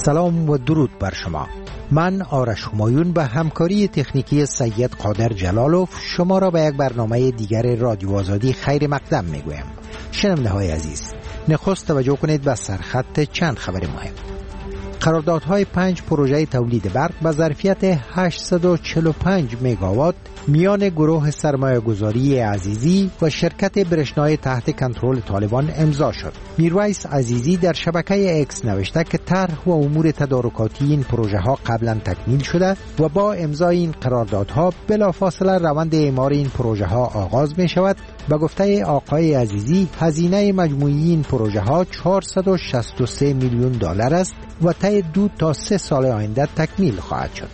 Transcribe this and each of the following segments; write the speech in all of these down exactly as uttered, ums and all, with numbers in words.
سلام و درود بر شما. من آرش همایون به همکاری تکنیکی سید قادر جلالوف شما را به یک برنامه دیگر رادیو آزادی خیر مقدم میگویم. شنونده های عزیز، نخست توجه کنید به سرخط چند خبر مهم. قراردادهای پنج پروژه تولید برق به ظرفیت هشتصد و چهل و پنج مگاوات میان گروه سرمایه گذاری عزیزی و شرکت برشنای تحت کنترل طالبان امضا شد. میرویس عزیزی در شبکه اکس نوشته که طرح و امور تدارکاتی این پروژه ها قبلا تکمیل شده و با امضای این قراردادها بلافاصله روند اعمار این پروژه ها آغاز می شود. به گفته آقای عزیزی هزینه مجموعی این پروژه ها چهارصد و شصت و سه میلیون دلار است و طی دو تا سه سال آینده تکمیل خواهد شد.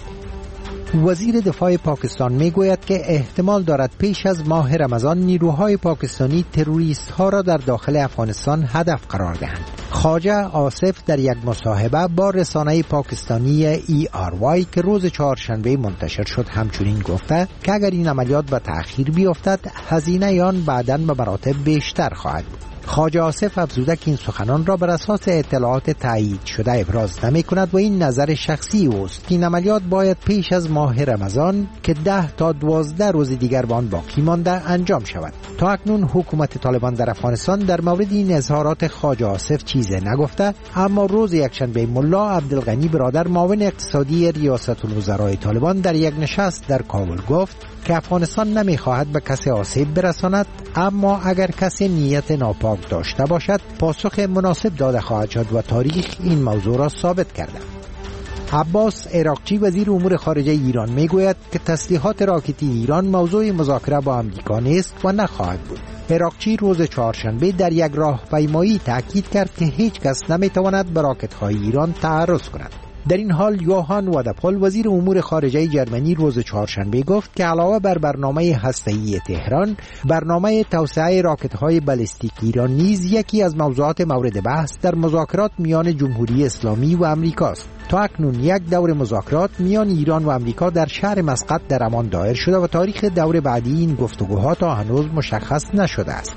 وزیر دفاع پاکستان می گوید که احتمال دارد پیش از ماه رمضان نیروهای پاکستانی تروریست ها را در داخل افغانستان هدف قرار دهند. خواجه آصف در یک مصاحبه با رسانه پاکستانی ای آر وای که روز چهارشنبه منتشر شد همچنین گفته که اگر این عملیات به تأخیر بیفتد هزینه آن بعداً به مراتب بیشتر خواهد بود. خواجه آصف افزوده که این سخنان را بر اساس اطلاعات تایید شده ابراز نمی کند و این نظر شخصی اوست که این عملیات باید پیش از ماه رمضان که ده تا دوازده روز دیگر به آن باقی مانده انجام شود. تا اکنون حکومت طالبان در افغانستان در مورد این اظهارات خواجه آصف چیزی نگفته، اما روز یکشنبه ملا عبدالغنی برادر معاون اقتصادی ریاست الوزرای طالبان در یک نشست در کابل گفت که افغانستان نمیخواهد به کسی آسیب برساند، اما اگر کسی نیت ناپاک داشته باشد پاسخ مناسب داده خواهد شد و تاریخ این موضوع را ثابت کرده. عباس عراقچی وزیر امور خارجه ایران میگوید که تسلیحات راکتی ایران موضوع مذاکره با امریکا نیست و نخواهد بود. عراقچی روز چهارشنبه در یک راهپیمایی تاکید کرد که هیچ کس نمیتواند به راکت‌های ایران تعرض کند. در این حال یوهان وادپول وزیر امور خارجه جرمنی روز چهارشنبه گفت که علاوه بر برنامه هسته‌ای تهران، برنامه توسعه راکت‌های بالستیک ایران نیز یکی از موضوعات مورد بحث در مذاکرات میان جمهوری اسلامی و امریکاست. تا اکنون یک دور مذاکرات میان ایران و امریکا در شهر مسقط در عمان دایر شده و تاریخ دور بعدی این گفتگوها تا هنوز مشخص نشده است.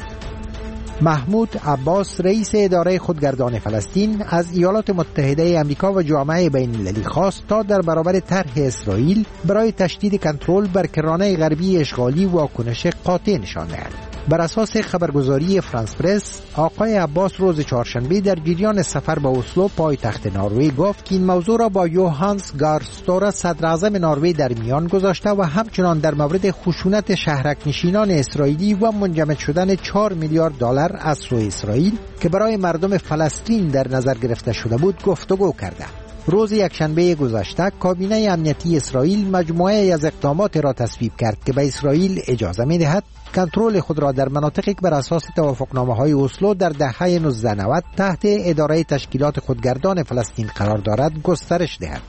محمود عباس رئیس اداره خودگردان فلسطین از ایالات متحده آمریکا و جامعه بین المللی خواست تا در برابر طرح اسرائیل برای تشدید کنترل بر کرانه غربی اشغالی واکنش قاطع نشان دهد. بر اساس خبرگزاری فرانس پرس، آقای عباس روز چهارشنبه در جریان سفر به اسلو پایتخت نروژ گفت که این موضوع را با یوهانس گار ستوره صدر اعظم نروژ در میان گذاشته و همچنان در مورد خشونت شهرک نشینان اسرائیلی و منجمد شدن چهار میلیارد دلار از سوی اسرائیل که برای مردم فلسطین در نظر گرفته شده بود گفتگو کرده. روز یکشنبه گذشته کابینه امنیتی اسرائیل مجموعه از اقدامات را تصویب کرد که به اسرائیل اجازه می‌دهد کنترل خود را در مناطقی که بر اساس توافقنامه‌های اسلو در دهه نوزده نود تحت اداره تشکیلات خودگردان فلسطین قرار دارد گسترش دهد.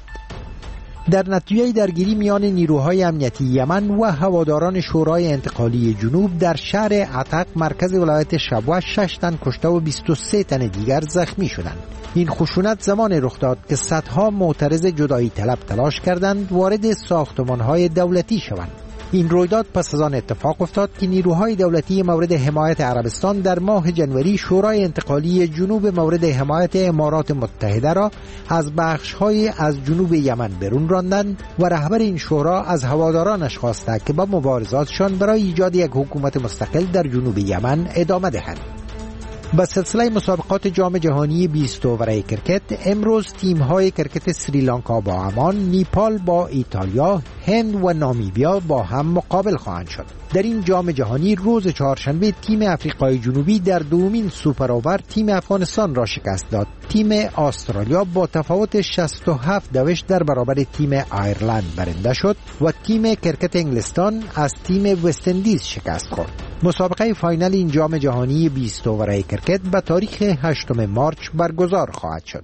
در نتیجه درگیری میان نیروهای امنیتی یمن و هواداران شورای انتقالی جنوب در شهر عتق مرکز ولایت شبوه شش تن کشته و بیست و سه تن دیگر زخمی شدند. این خشونت زمان رخ داد که صدها معترض جدایی طلب تلاش کردند وارد ساختمان‌های دولتی شوند. این رویداد پس از آن اتفاق افتاد که نیروهای دولتی مورد حمایت عربستان در ماه جنوری شورای انتقالی جنوب مورد حمایت امارات متحده را از بخش‌های از جنوب یمن برون راندند و رهبر این شورا از هوادارانش خواسته که با مبارزاتشان برای ایجاد یک حکومت مستقل در جنوب یمن ادامه دهند. با سلسله مسابقات جام جهانی بیست اوور کرکت امروز تیم‌های کرکت سریلانکا با عمان، نیپال با ایتالیا، هند و نامیبیا با هم مقابل خواهند شد. در این جام جهانی روز چهارشنبه تیم آفریقای جنوبی در دومین سوپر اوور تیم افغانستان را شکست داد. تیم استرالیا با تفاوت شصت و هفت دوش در برابر تیم ایرلند برنده شد و تیم کرکت انگلستان از تیم وست اندیز شکست خورد. مسابقه فاینال این جام جهانی بیست اوور کرکت به تاریخ هشتم مارچ برگزار خواهد شد.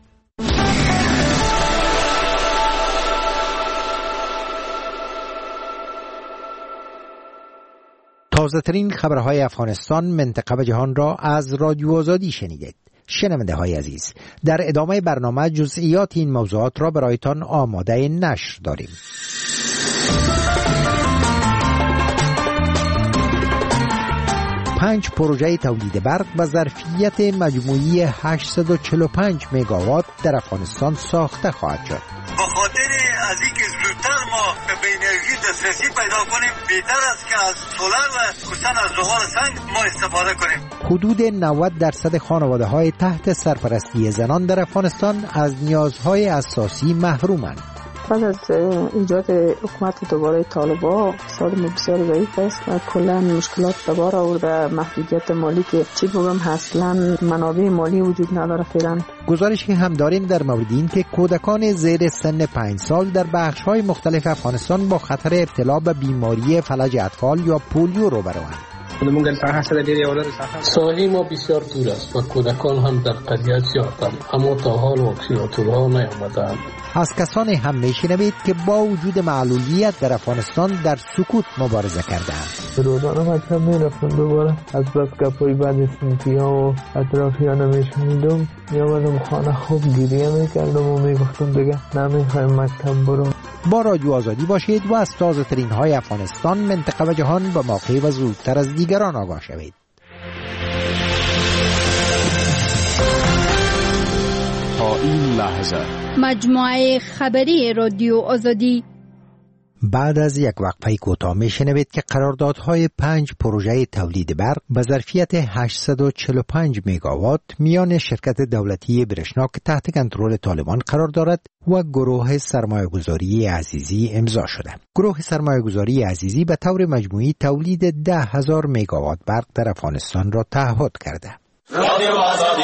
تازه ترین خبرهای افغانستان، منطقه و جهان را از رادیو آزادی شنیدید. شنونده های عزیز، در ادامه برنامه جزئیات این موضوعات را برایتان آماده نشر داریم. پنج پروژه تولید برق به ظرفیت مجموعی هشتصد و چهل و پنج مگاوات در افغانستان ساخته خواهد شد. به خاطر از اینکه زودتر ما به انرژی دسترسی پیدا کنیم، بهتر است که از سولر و خصوصا از زغال سنگ ما استفاده کنیم. حدود نود درصد خانواده های تحت سرپرستی زنان در افغانستان از نیازهای اساسی محرومند. بعد از ایجاد حکومت دوباره طالبان اقتصاد ما بسیار ضعیف است و کلا مشکلات دوباره آورده، محدودیت مالی که چی بگم اصلا منابع مالی وجود نداره فعلا. گزارشی هم داریم در مورد این که کودکان زیر سن پنج سال در بخش‌های مختلف افغانستان با خطر ابتلا به بیماری فلج اطفال یا پولیو روبروند. ساحه ما بسیار دور است و کودکان هم در قضیه زیادند، اما تا حال واکسیناتورها نیامده‌اند. از کسانی هم میشنوید که با وجود معلولیت در افغانستان در سکوت مبارزه کردند. روزانه مکتب میرفتم، دوباره از بس گپای بعد سنفی ها و اطرافیان میشنیدم، میامدم خانه خوب گریه میکردم و میگفتم دیگه نمیخوایم مکتب برم. با رادیو آزادی باشید و از تازه ترین های افغانستان، منطقه و جهان به موقع و زودتر از دیگران آگاه شوید. تا این لحظه مجموعه خبری رادیو آزادی. بعد از یک وقفه کوتاه میشنوید که قراردادهای پنج پروژه تولید برق به ظرفیت هشتصد و چهل و پنج مگاوات میان شرکت دولتی برشنا که تحت کنترل طالبان قرار دارد و گروه سرمایه‌گذاری عزیزی امضا شده. گروه سرمایه‌گذاری عزیزی به طور مجموعی تولید ده هزار مگاوات برق در افغانستان را تعهد کرده. رادیو آزادی.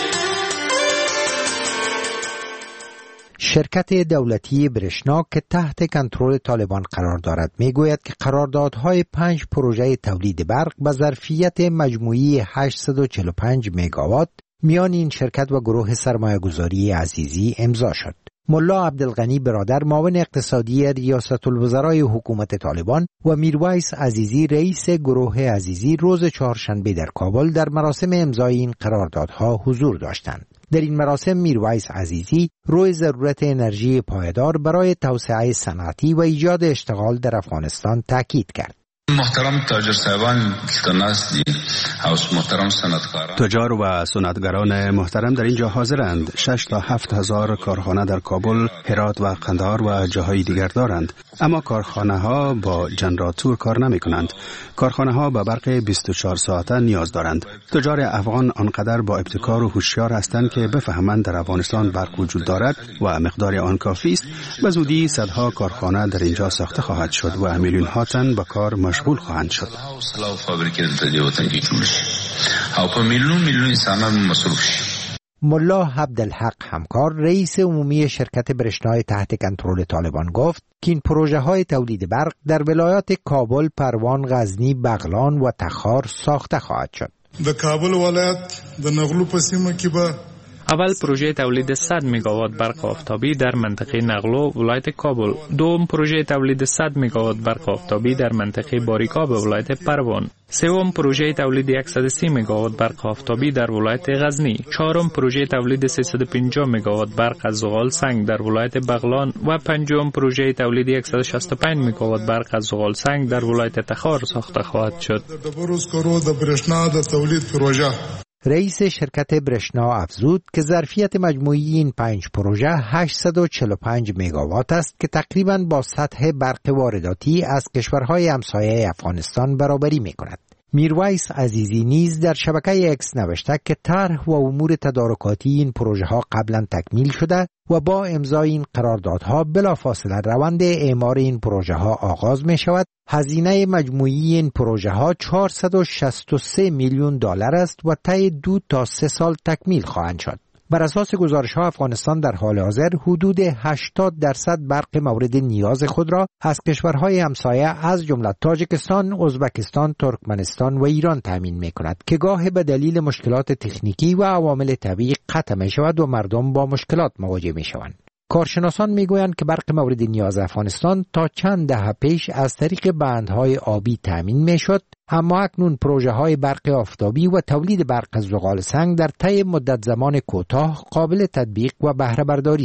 شرکت دولتی برشنا که تحت کنترل طالبان قرار دارد میگوید که قراردادهای پنج پروژه تولید برق به ظرفیت مجموعی هشتصد و چهل و پنج مگاوات میان این شرکت و گروه سرمایه‌گذاری عزیزی امضا شد. ملا عبدالغنی برادر، معاون اقتصادی ریاست الوزرای حکومت طالبان، و میرویس عزیزی، رئیس گروه عزیزی، روز چهارشنبه در کابل در مراسم امضای این قراردادها حضور داشتند. در این مراسم میرویس عزیزی روی ضرورت انرژی پایدار برای توسعه صنعتی و ایجاد اشتغال در افغانستان تاکید کرد. محترم تاجر صاحبان تناستی هاوس محترم صنعتکاران، تجار و صنعتگران محترم در اینجا حاضرند. شش تا هفت هزار کارخانه در کابل، هرات و قندهار و جاهای دیگر دارند، اما کارخانه ها با جنراتور کار نمی کنند. کارخانه ها به برق بیست و چهار ساعته نیاز دارند. تجار افغان آنقدر با ابتکار و هوشیار هستند که بفهمند در افغانستان برق وجود دارد و مقدار آن کافی است. به زودی صدها کارخانه در اینجا ساخته خواهد شد و میلیون ها تن به کار مشغول خواهند شد. ملا عبدالحق همکار، رئیس عمومی شرکت برشنای تحت کنترل طالبان، گفت که این پروژه های تولید برق در ولایات کابل، پروان، غزنی، بغلان و تخار ساخته خواهد شد. در کابل ولایت در نغلو په سیمه کې به اول پروژه تولید صد مگاوات برق آفتابی در منطقه نغلو ولایت کابل، دوم پروژه تولید صد مگاوات برق آفتابی در منطقه باریکا به ولایت پروان، سوم پروژه تولید صد و سی مگاوات برق آفتابی در ولایت غزنی، چهارم پروژه تولید سیصد و پنجاه مگاوات برق از زغال سنگ در ولایت بغلان و پنجم پروژه تولید صد و شصت و پنج مگاوات برق از زغال سنگ در ولایت تخار ساخته خواهد شد. رئیس شرکت برشنا افزود که ظرفیت مجموعی این پنج پروژه هشتصد و چهل و پنج مگاوات است که تقریباً با سطح برق وارداتی از کشورهای همسایه افغانستان برابری می‌کند. میرویس عزیزی نیز در شبکه اکس نوشته که طرح و امور تدارکاتی این پروژه ها قبلا تکمیل شده و با امضای این قراردادها بلافاصله روند اعمار این پروژه ها آغاز می شود. هزینه مجموعی این پروژه ها چهارصد و شصت و سه میلیون دلار است و طی دو تا سه سال تکمیل خواهند شد. بر اساس گزارش‌ها افغانستان در حال حاضر حدود هشتاد درصد برق مورد نیاز خود را از کشورهای همسایه از جمله تاجیکستان، ازبکستان، ترکمنستان و ایران تامین می‌کند که گاه به دلیل مشکلات تکنیکی و عوامل طبیعی قطع می‌شود و مردم با مشکلات مواجه می‌شوند. کارشناسان میگویند که برق مورد نیاز افغانستان تا چند دهه پیش از طریق بندهای آبی تامین میشد، اما اکنون پروژه های برق آفتابی و تولید برق از زغال سنگ در طی مدت زمان کوتاه قابل تطبیق و بهره برداری است.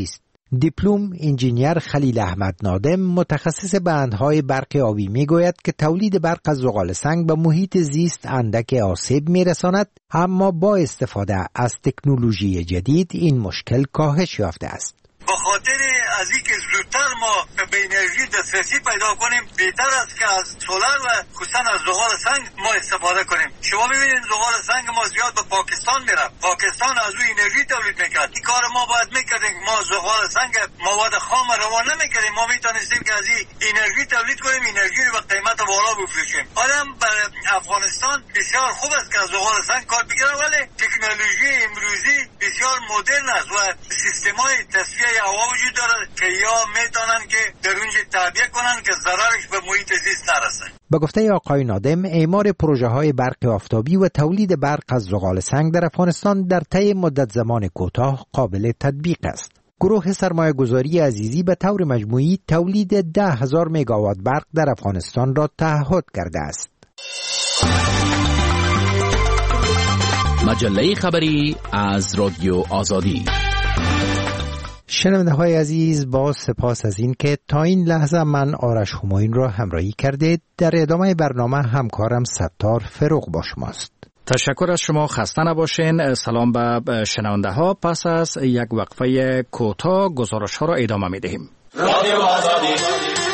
دیپلم انجینیر خلیل احمد نادم متخصص بندهای برق آبی میگوید که تولید برق از زغال سنگ به محیط زیست اندک آسیب میرساند، اما با استفاده از تکنولوژی جدید این مشکل کاهش یافته است. به خاطر از اینکه زودتر ما به انرژی دسترسی پیدا کنیم، بهتر است که از سولر و خصوصا از زغال سنگ ما استفاده کنیم. شما ببینید زغال سنگ ما زیاد به پاکستان میره، پاکستان از او انرژی تولید میکرد. این کار ما باید میکردیم، ما زغال سنگ مواد خام روان نمیکردیم، ما میتونستیم که از این انرژی تولید کنیم، انرژی رو به قیمت بالا بفروشیم. حالا برای افغانستان بسیار خوب است که از زغال سنگ کار بگیره، ولی تکنولوژی امروزی بسیار مدرن است و سیستم‌های تصفیه هوا وجود داره که یا میتونن که در اونجا تعبیه کنن که ضررش به محیط زیست نرسه. به گفته آقای نادم، اعمار پروژه های برق آفتابی و تولید برق از زغال سنگ در افغانستان در طی مدت زمان کوتاه قابل تطبیق است. گروه سرمایه گذاری عزیزی به طور مجموعی تولید ده هزار مگاوات برق در افغانستان را تعهد کرده است. مجله خبری از رادیو آزادی. شنونده های عزیز، با سپاس از این که تا این لحظه من آرش همایون را همراهی کردید. در ادامه برنامه همکارم ستار فروغ با شماست. تشکر از شما، خسته نباشین. سلام به شنونده ها. پس از یک وقفه کوتاه گزارش ها را ادامه می دهیم. رادیو آزادی.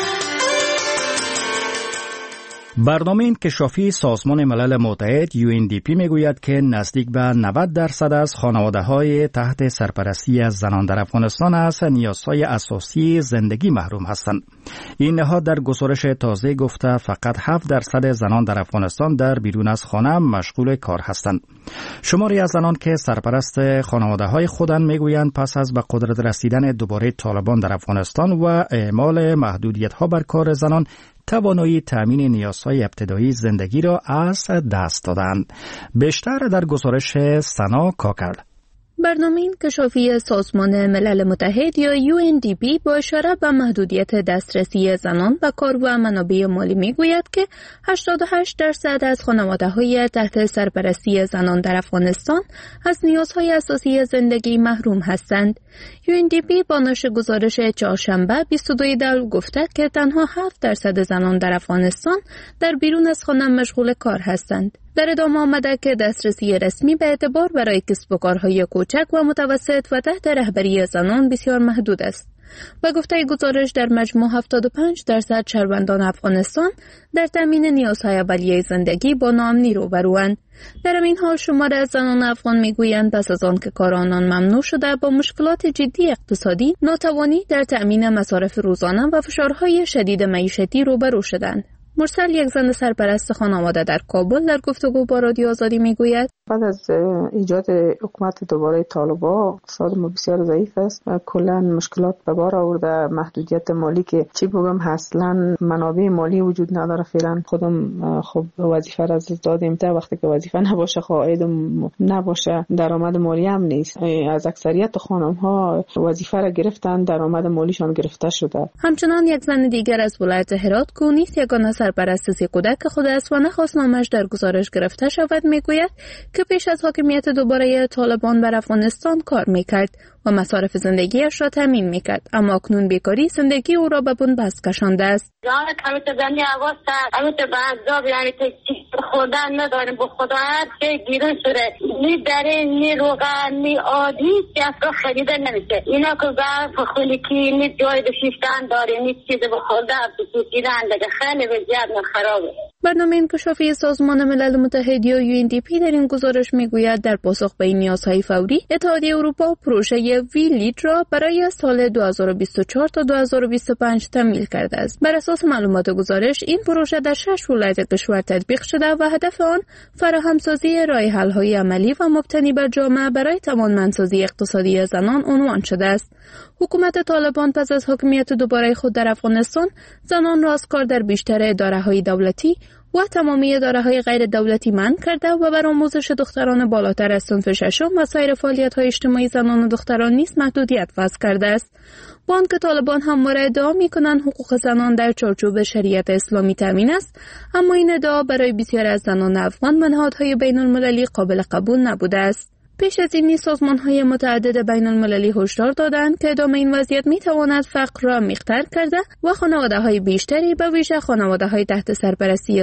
برنامه انکشافی سازمان ملل متحد یو ان دی پی میگوید که نزدیک به نود درصد از خانواده‌های تحت سرپرستی از زنان در افغانستان از نیازهای اساسی زندگی محروم هستند. این نهاد در گزارش تازه گفته فقط هفت درصد زنان در افغانستان در بیرون از خانه مشغول کار هستند. شماری از زنان که سرپرست خانواده‌های خودند میگویند پس از به قدرت رسیدن دوباره طالبان در افغانستان و اعمال محدودیت‌ها بر کار زنان توانایی تأمین نیازهای ابتدایی زندگی را از دست دادند. بیشتر در گزارش سنا کاکر. برنامه انکشافی سازمان ملل متحد یا یو ان دی پی با اشاره به محدودیت دسترسی زنان به کار و منابع مالی میگوید که هشتاد و هشت درصد از خانواده‌های تحت سرپرستی زنان در افغانستان از نیازهای اساسی زندگی محروم هستند. یو ان دی پی با نشر گزارش چهارشنبه بیست و دو دی گفته که تنها هفت درصد زنان در افغانستان در بیرون از خانه مشغول کار هستند. در ادامه آمده که دسترسی رسمی به اعتبار برای کسب و کارهای کوچک و متوسط و تحت رهبری زنان بسیار محدود است. و گفته گزارش در مجموع هفتاد و پنج درصد شهروندان افغانستان در تامین نیازهای اولیه زندگی با ناامنی روبروند. در این حال شمار از زنان افغان میگویند پس از آن که کار آنان ممنوع شده با مشکلات جدی اقتصادی، ناتوانی در تامین مصارف روزانه و فشارهای شدید معیشتی روبرو شدند. مرسل، یک زن سرپرست خانواده در کابل، در گفتگو با رادیو آزادی میگوید بعد از ایجاد حکومت دوباره طالبان اقتصاد ما بسیار ضعیف است و کلا مشکلات به بار آورده. محدودیت مالی که چی بگم اصلا منابع مالی وجود نداره. فعلا خودم خب وظیفه را از دادیم تا وقتی که وظیفه نباشه، عاید نباشه، درآمد مالی هم نیست. از اکثریت خانم ها وظیفه را گرفتن، درآمد مالیشان گرفته شده. همچنان یک زن دیگر از ولایت هرات که نیست یگانه سرپرست سی کودک خود است و نخواست نامش در گزارش گرفته شود میگوید که پیش از حاکمیت دوباره طالبان بر افغانستان کار میکرد و مصارف زندگیش را تامین میکرد، اما اکنون بیکاری زندگی او را به بنبست کشانده است. جان کمیت بندی آواز تا امیت بعضا یعنی که خوردن نداریم به خدا هر چه گیرون شده، نی داره نی روغن نی آدی چیزا خریده نمیشه. اینا که ظرف خونگی نی جای بشیفتن داره نی چیز به خورده بسیدن دیگه خیلی وضعیت خرابه. برنامه انکشافی سازمان ملل متحد یا یو ان دی پی در این گزارش میگوید در پاسخ به این نیازهای فوری، اتحادیه اروپا پروژه وی لید را برای سال دو هزار و بیست و چهار تا دو هزار و بیست و پنج تمویل کرده است. بر اساس معلومات گزارش، این پروژه در شش ولایت کشور تطبیق شده و هدف آن فراهمسازی راه‌حل‌های عملی و مبتنی بر جامعه برای توانمندسازی اقتصادی زنان عنوان شده است. حکومت طالبان پس از حاکمیت دوباره خود در افغانستان، زنان را از کار در بیشتر اداره‌های دولتی و تمامی اداره‌های غیر دولتی منع کرده و بر آموزش دختران بالاتر از صنف ششم و سایر فعالیت‌های اجتماعی زنان و دختران نیز محدودیت وضع کرده است. با آنکه طالبان همواره ادعا می‌کنند حقوق زنان در چارچوب شریعت اسلامی تامین است، اما این ادعا برای بسیار از زنان افغان و نهادهای بین‌المللی قابل قبول نبوده است. پیش از این سازمان‌های متعدد بین المللی هشدار دادند که ادامه این وضعیت می‌تواند فقر را عمیق‌تر کرده و خانواده‌های بیشتری به ویژه خانواده‌های تحت سرپرستی